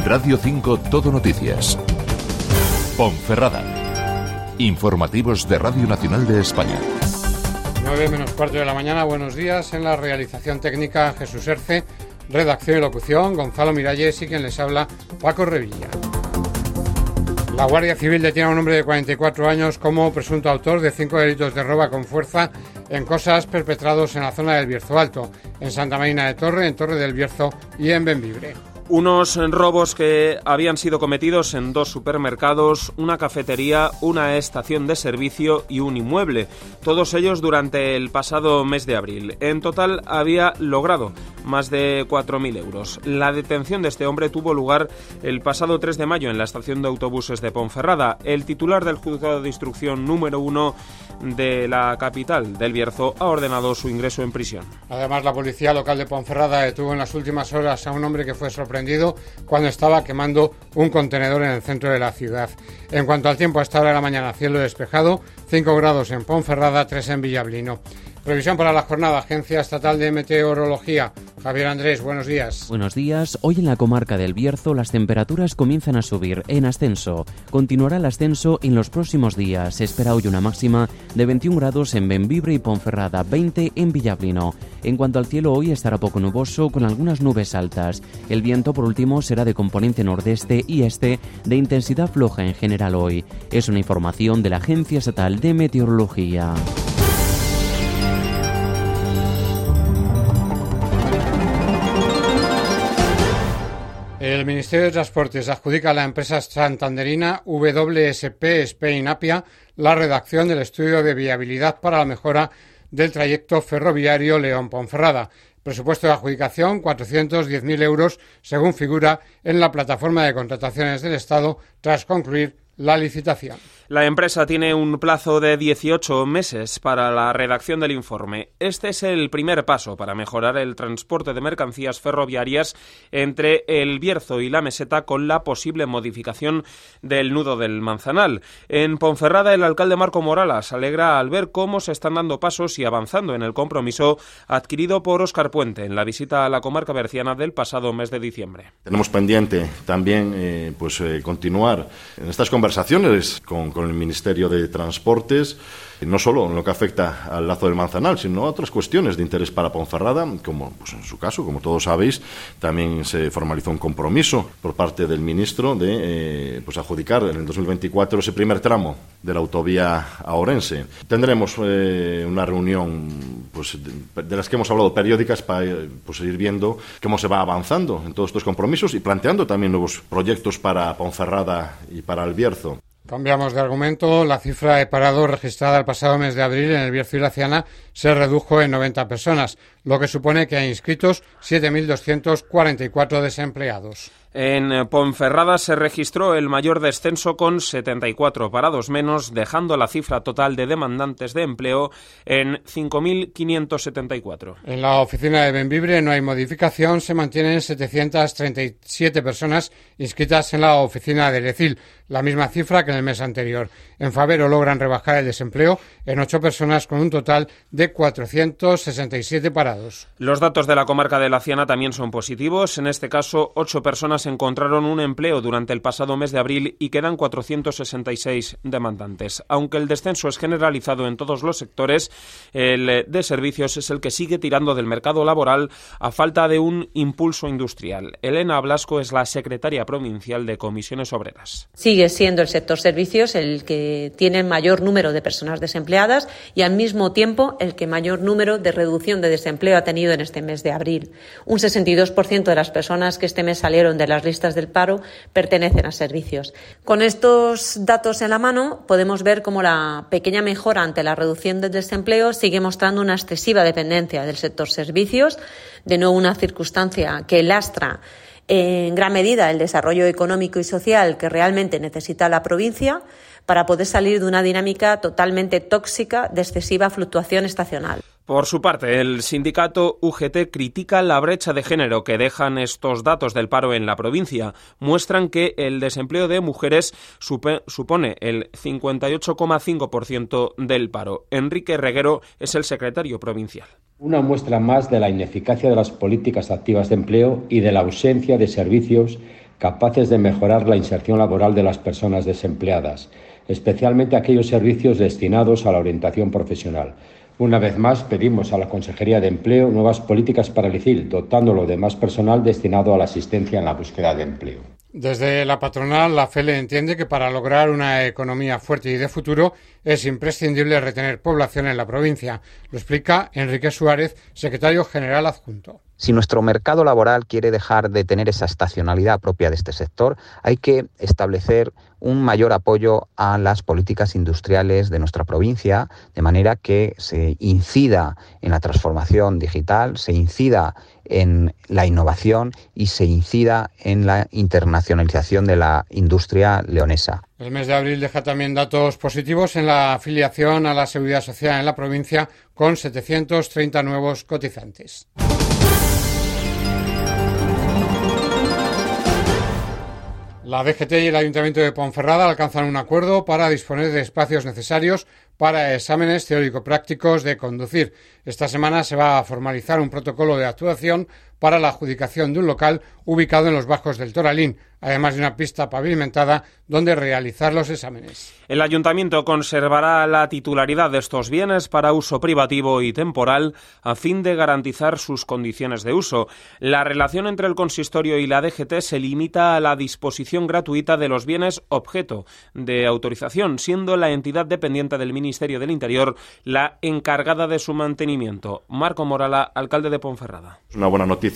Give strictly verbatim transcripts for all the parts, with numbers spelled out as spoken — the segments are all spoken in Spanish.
Radio cinco Todo Noticias. Ponferrada. Informativos de Radio Nacional de España. nueve menos cuarto de la mañana, buenos días. En la realización técnica, Jesús Erce. Redacción y locución, Gonzalo Miralles, y quien les habla, Paco Revilla. La Guardia Civil detiene a un hombre de cuarenta y cuatro años como presunto autor de cinco delitos de robo con fuerza en cosas perpetrados en la zona del Bierzo Alto, en Santa Marina de Torre, en Torre del Bierzo y en Bembibre. Unos robos que habían sido cometidos en dos supermercados, una cafetería, una estación de servicio y un inmueble, todos ellos durante el pasado mes de abril. En total había logrado más de cuatro mil euros. La detención de este hombre tuvo lugar el pasado tres de mayo en la estación de autobuses de Ponferrada. El titular del juzgado de instrucción número uno de la capital del Bierzo ha ordenado su ingreso en prisión. Además, la policía local de Ponferrada detuvo en las últimas horas a un hombre que fue sorprendido cuando estaba quemando un contenedor en el centro de la ciudad. En cuanto al tiempo, a esta hora de la mañana, cielo despejado, cinco grados en Ponferrada, tres en Villablino. Previsión para la jornada, Agencia Estatal de Meteorología. Javier Andrés, buenos días. Buenos días. Hoy en la comarca del Bierzo las temperaturas comienzan a subir en ascenso. Continuará el ascenso en los próximos días. Se espera hoy una máxima de veintiún grados en Bembibre y Ponferrada, veinte en Villablino. En cuanto al cielo, hoy estará poco nuboso con algunas nubes altas. El viento, por último, será de componente nordeste y este de intensidad floja en general hoy. Es una información de la Agencia Estatal de Meteorología. El Ministerio de Transportes adjudica a la empresa santanderina W S P Spain Apia la redacción del estudio de viabilidad para la mejora del trayecto ferroviario León-Ponferrada. Presupuesto de adjudicación cuatrocientos diez mil euros, según figura en la plataforma de contrataciones del Estado tras concluir la licitación. La empresa tiene un plazo de dieciocho meses para la redacción del informe. Este es el primer paso para mejorar el transporte de mercancías ferroviarias entre el Bierzo y la Meseta con la posible modificación del nudo del Manzanal. En Ponferrada, el alcalde Marco Moralas se alegra al ver cómo se están dando pasos y avanzando en el compromiso adquirido por Óscar Puente en la visita a la comarca berciana del pasado mes de diciembre. Tenemos pendiente también eh, pues eh, continuar en estas conversaciones con, con el Ministerio de Transportes, no solo en lo que afecta al lazo del Manzanal, sino a otras cuestiones de interés para Ponferrada, como pues en su caso, como todos sabéis, también se formalizó un compromiso por parte del ministro de eh, pues adjudicar en el dos mil veinticuatro ese primer tramo de la autovía a Orense. Tendremos eh, una reunión pues de, de las que hemos hablado periódicas para pues, ir viendo cómo se va avanzando en todos estos compromisos y planteando también nuevos proyectos para Ponferrada y para el Bierzo. Cambiamos de argumento. La cifra de parados registrada el pasado mes de abril en el Bierzo y la Ciana se redujo en noventa personas, lo que supone que hay inscritos siete mil doscientos cuarenta y cuatro desempleados. En Ponferrada se registró el mayor descenso con setenta y cuatro parados menos, dejando la cifra total de demandantes de empleo en cinco mil quinientos setenta y cuatro. En la oficina de Bembibre no hay modificación, se mantienen setecientas treinta y siete personas inscritas en la oficina de Lecil, la misma cifra que en el mes anterior. En Favero logran rebajar el desempleo en ocho personas con un total de cuatrocientos sesenta y siete parados. Los datos de la comarca de la Ciana también son positivos. En este caso, ocho personas encontraron un empleo durante el pasado mes de abril y quedan cuatrocientos sesenta y seis demandantes. Aunque el descenso es generalizado en todos los sectores, el de servicios es el que sigue tirando del mercado laboral a falta de un impulso industrial. Elena Blasco es la secretaria provincial de Comisiones Obreras. Sigue siendo el sector servicios el que tiene el mayor número de personas desempleadas y al mismo tiempo el que mayor número de reducción de desempleo ha tenido en este mes de abril. Un sesenta y dos por ciento de las personas que este mes salieron de las listas del paro pertenecen a servicios. Con estos datos en la mano podemos ver cómo la pequeña mejora ante la reducción del desempleo sigue mostrando una excesiva dependencia del sector servicios, de nuevo una circunstancia que lastra en gran medida el desarrollo económico y social que realmente necesita la provincia para poder salir de una dinámica totalmente tóxica de excesiva fluctuación estacional. Por su parte, el sindicato U G T critica la brecha de género que dejan estos datos del paro en la provincia. Muestran que el desempleo de mujeres supe, supone el cincuenta y ocho coma cinco por ciento del paro. Enrique Reguero es el secretario provincial. Una muestra más de la ineficacia de las políticas activas de empleo y de la ausencia de servicios capaces de mejorar la inserción laboral de las personas desempleadas, especialmente aquellos servicios destinados a la orientación profesional. Una vez más, pedimos a la Consejería de Empleo nuevas políticas para el I C I L, dotándolo de más personal destinado a la asistencia en la búsqueda de empleo. Desde la patronal, la F E L E entiende que para lograr una economía fuerte y de futuro es imprescindible retener población en la provincia. Lo explica Enrique Suárez, secretario general adjunto. Si nuestro mercado laboral quiere dejar de tener esa estacionalidad propia de este sector, hay que establecer un mayor apoyo a las políticas industriales de nuestra provincia, de manera que se incida en la transformación digital, se incida en la innovación y se incida en la internacionalización de la industria leonesa. El mes de abril deja también datos positivos en la afiliación a la Seguridad Social en la provincia, con setecientos treinta nuevos cotizantes. La D G T y el Ayuntamiento de Ponferrada alcanzan un acuerdo para disponer de espacios necesarios para exámenes teórico-prácticos de conducir. Esta semana se va a formalizar un protocolo de actuación para la adjudicación de un local ubicado en los Bajos del Toralín, además de una pista pavimentada donde realizar los exámenes. El Ayuntamiento conservará la titularidad de estos bienes para uso privativo y temporal a fin de garantizar sus condiciones de uso. La relación entre el consistorio y la D G T se limita a la disposición gratuita de los bienes objeto de autorización, siendo la entidad dependiente del Ministerio del Interior la encargada de su mantenimiento. Marco Morala, alcalde de Ponferrada. Es una buena noticia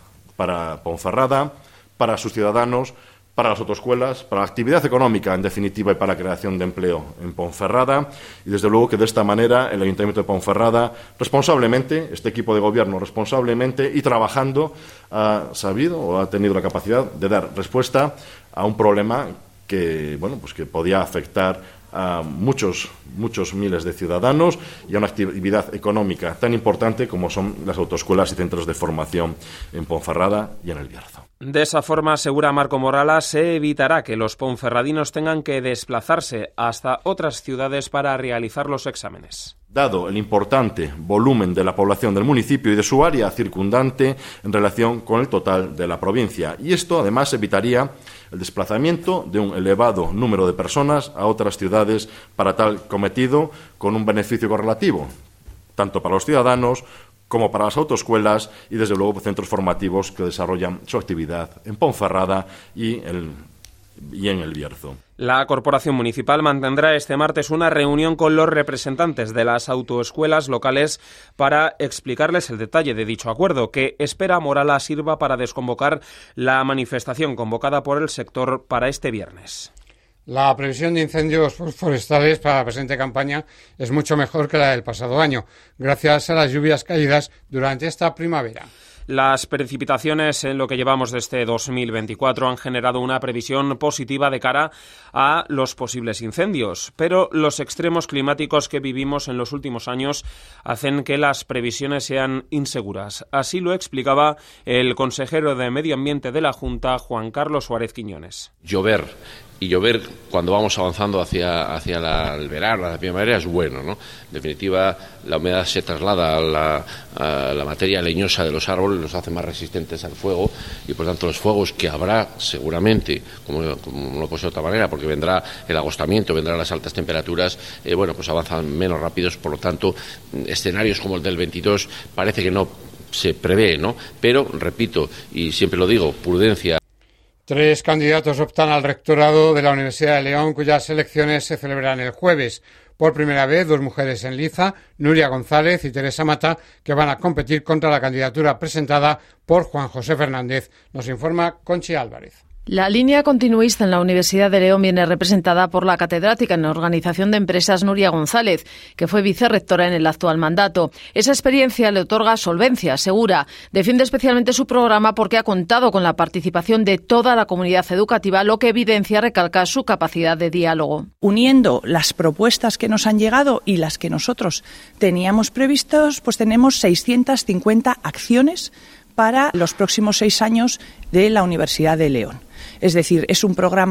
para Ponferrada, para sus ciudadanos, para las autoescuelas, para la actividad económica, en definitiva, y para la creación de empleo en Ponferrada. Y, desde luego, que de esta manera el Ayuntamiento de Ponferrada, responsablemente, este equipo de gobierno responsablemente y trabajando, ha sabido o ha tenido la capacidad de dar respuesta a un problema que, bueno, pues que podía afectar a muchos, muchos miles de ciudadanos y a una actividad económica tan importante como son las autoescuelas y centros de formación en Ponferrada y en El Bierzo. De esa forma, asegura Marco Morala, se evitará que los ponferradinos tengan que desplazarse hasta otras ciudades para realizar los exámenes. Dado el importante volumen de la población del municipio y de su área circundante en relación con el total de la provincia. Y esto, además, evitaría el desplazamiento de un elevado número de personas a otras ciudades para tal cometido, con un beneficio correlativo, tanto para los ciudadanos como para las autoescuelas y, desde luego, centros formativos que desarrollan su actividad en Ponferrada y, el, y en El Bierzo. La Corporación Municipal mantendrá este martes una reunión con los representantes de las autoescuelas locales para explicarles el detalle de dicho acuerdo, que espera Morala sirva para desconvocar la manifestación convocada por el sector para este viernes. La previsión de incendios forestales para la presente campaña es mucho mejor que la del pasado año, gracias a las lluvias caídas durante esta primavera. Las precipitaciones en lo que llevamos de este dos mil veinticuatro han generado una previsión positiva de cara a los posibles incendios, pero los extremos climáticos que vivimos en los últimos años hacen que las previsiones sean inseguras. Así lo explicaba el consejero de Medio Ambiente de la Junta, Juan Carlos Suárez Quiñones. Llover y llover cuando vamos avanzando hacia, hacia la, el verano, la primavera, es bueno, ¿no? En definitiva, la humedad se traslada a la, a la materia leñosa de los árboles, los hace más resistentes al fuego y, por tanto, los fuegos que habrá seguramente, como, como no puede ser de otra manera, porque vendrá el agostamiento, vendrán las altas temperaturas, eh, bueno, pues avanzan menos rápidos, por lo tanto, escenarios como el del veintidós parece que no se prevé, ¿no? Pero, repito, y siempre lo digo, prudencia. Tres candidatos optan al rectorado de la Universidad de León, cuyas elecciones se celebran el jueves. Por primera vez, dos mujeres en liza, Nuria González y Teresa Mata, que van a competir contra la candidatura presentada por Juan José Fernández. Nos informa Conchi Álvarez. La línea continuista en la Universidad de León viene representada por la catedrática en Organización de Empresas Nuria González, que fue vicerrectora en el actual mandato. Esa experiencia le otorga solvencia, asegura. Defiende especialmente su programa porque ha contado con la participación de toda la comunidad educativa, lo que evidencia, recalca, su capacidad de diálogo. Uniendo las propuestas que nos han llegado y las que nosotros teníamos previstos, pues tenemos seiscientas cincuenta acciones para los próximos seis años de la Universidad de León. Es decir, es un programa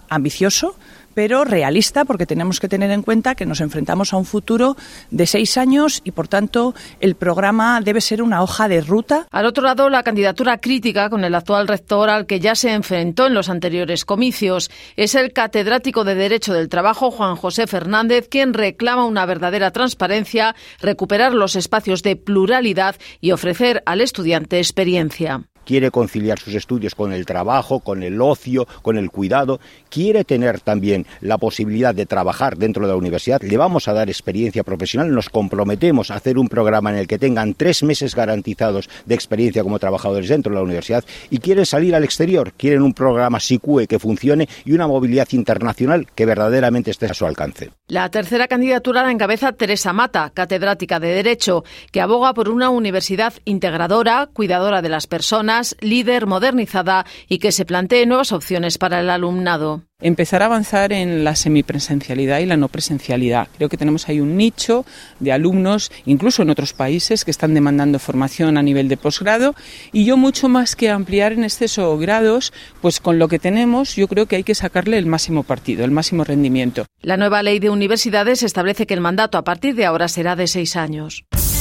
ambicioso, pero realista, porque tenemos que tener en cuenta que nos enfrentamos a un futuro de seis años y, por tanto, el programa debe ser una hoja de ruta. Al otro lado, la candidatura crítica con el actual rector al que ya se enfrentó en los anteriores comicios. Es el catedrático de Derecho del Trabajo, Juan José Fernández, quien reclama una verdadera transparencia, recuperar los espacios de pluralidad y ofrecer al estudiante experiencia. Quiere conciliar sus estudios con el trabajo, con el ocio, con el cuidado. Quiere tener también la posibilidad de trabajar dentro de la universidad. Le vamos a dar experiencia profesional. Nos comprometemos a hacer un programa en el que tengan tres meses garantizados de experiencia como trabajadores dentro de la universidad. Y quieren salir al exterior. Quieren un programa SICUE que funcione y una movilidad internacional que verdaderamente esté a su alcance. La tercera candidatura la encabeza Teresa Mata, catedrática de Derecho, que aboga por una universidad integradora, cuidadora de las personas, líder, modernizada y que se plantee nuevas opciones para el alumnado. Empezar a avanzar en la semipresencialidad y la no presencialidad. Creo que tenemos ahí un nicho de alumnos, incluso en otros países, que están demandando formación a nivel de posgrado, y yo mucho más que ampliar en exceso grados, pues con lo que tenemos yo creo que hay que sacarle el máximo partido, el máximo rendimiento. La nueva ley de universidades establece que el mandato a partir de ahora será de seis años.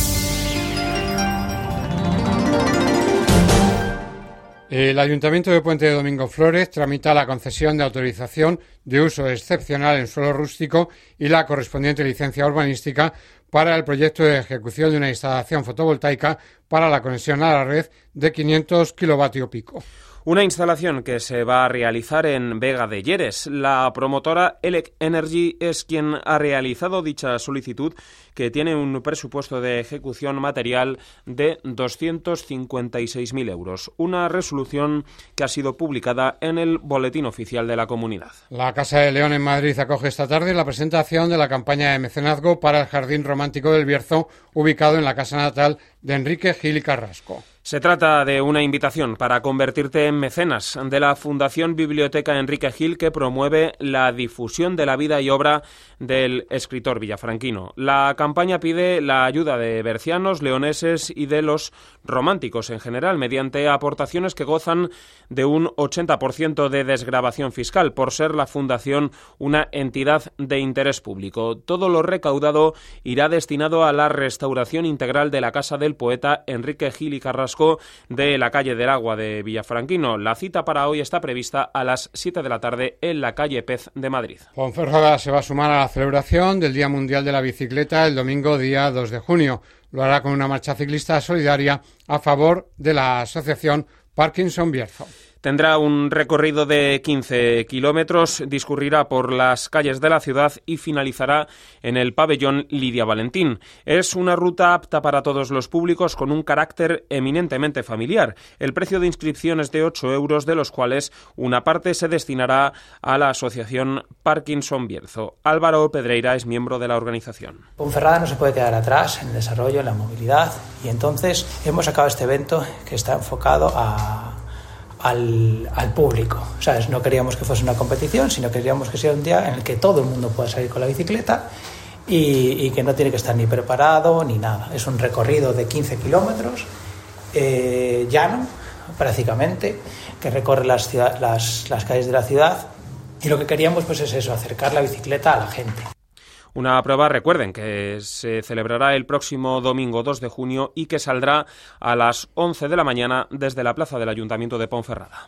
El Ayuntamiento de Puente de Domingo Flores tramita la concesión de autorización de uso excepcional en suelo rústico y la correspondiente licencia urbanística para el proyecto de ejecución de una instalación fotovoltaica para la conexión a la red de quinientos kilovatios pico. Una instalación que se va a realizar en Vega de Lleres. La promotora Elec Energy es quien ha realizado dicha solicitud, que tiene un presupuesto de ejecución material de doscientos cincuenta y seis mil euros. Una resolución que ha sido publicada en el Boletín Oficial de la Comunidad. La Casa de León en Madrid acoge esta tarde la presentación de la campaña de mecenazgo para el Jardín Romántico del Bierzo, ubicado en la casa natal de Enrique Gil y Carrasco. Se trata de una invitación para convertirte en mecenas de la Fundación Biblioteca Enrique Gil, que promueve la difusión de la vida y obra del escritor villafranquino. La campaña pide la ayuda de bercianos, leoneses y de los románticos en general, mediante aportaciones que gozan de un ochenta por ciento de desgravación fiscal, por ser la Fundación una entidad de interés público. Todo lo recaudado irá destinado a la restauración integral de la casa del poeta Enrique Gil y Carrasco de la calle del Agua de Villafranquino. La cita para hoy está prevista a las siete de la tarde en la calle Pez de Madrid. Ponferrada se va a sumar a la celebración del Día Mundial de la Bicicleta el domingo día dos de junio. Lo hará con una marcha ciclista solidaria a favor de la asociación Parkinson Bierzo. Tendrá un recorrido de quince kilómetros, discurrirá por las calles de la ciudad y finalizará en el pabellón Lidia Valentín. Es una ruta apta para todos los públicos, con un carácter eminentemente familiar. El precio de inscripción es de ocho euros, de los cuales una parte se destinará a la asociación Parkinson Bierzo. Álvaro Pedreira es miembro de la organización. Ponferrada no se puede quedar atrás en el desarrollo, en la movilidad, y entonces hemos sacado este evento que está enfocado a Al, al público, ¿sabes? No queríamos que fuese una competición, sino queríamos que sea un día en el que todo el mundo pueda salir con la bicicleta y, y que no tiene que estar ni preparado ni nada. Es un recorrido de quince kilómetros, eh, llano, prácticamente, que recorre las, ciudad, las, las calles de la ciudad, y lo que queríamos pues es eso, acercar la bicicleta a la gente. Una prueba, recuerden, que se celebrará el próximo domingo dos de junio y que saldrá a las once de la mañana desde la plaza del Ayuntamiento de Ponferrada.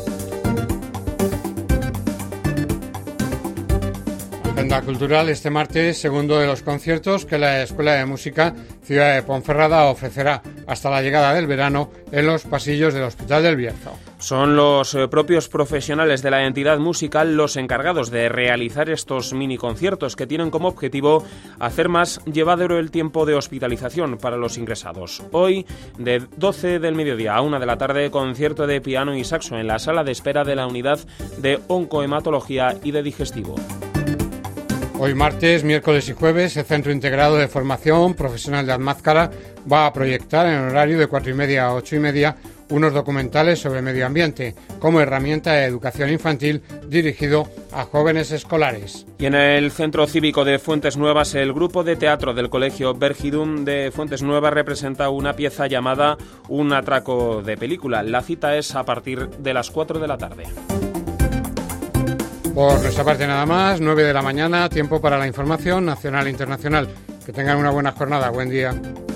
Agenda cultural este martes, segundo de los conciertos que la Escuela de Música Ciudad de Ponferrada ofrecerá hasta la llegada del verano en los pasillos del Hospital del Bierzo. Son los propios profesionales de la entidad musical los encargados de realizar estos mini conciertos, que tienen como objetivo hacer más llevadero el tiempo de hospitalización para los ingresados. Hoy, de doce del mediodía a una de la tarde, concierto de piano y saxo en la sala de espera de la unidad de oncohematología y de digestivo. Hoy martes, miércoles y jueves, el Centro Integrado de Formación Profesional de Almázcara va a proyectar en horario de cuatro y media a ocho y media unos documentales sobre medio ambiente como herramienta de educación infantil dirigido a jóvenes escolares. Y en el Centro Cívico de Fuentes Nuevas, el grupo de teatro del Colegio Bergidum de Fuentes Nuevas representa una pieza llamada Un atraco de película. La cita es a partir de las cuatro de la tarde. Por nuestra parte nada más, nueve de la mañana, tiempo para la información nacional e internacional. Que tengan una buena jornada, buen día.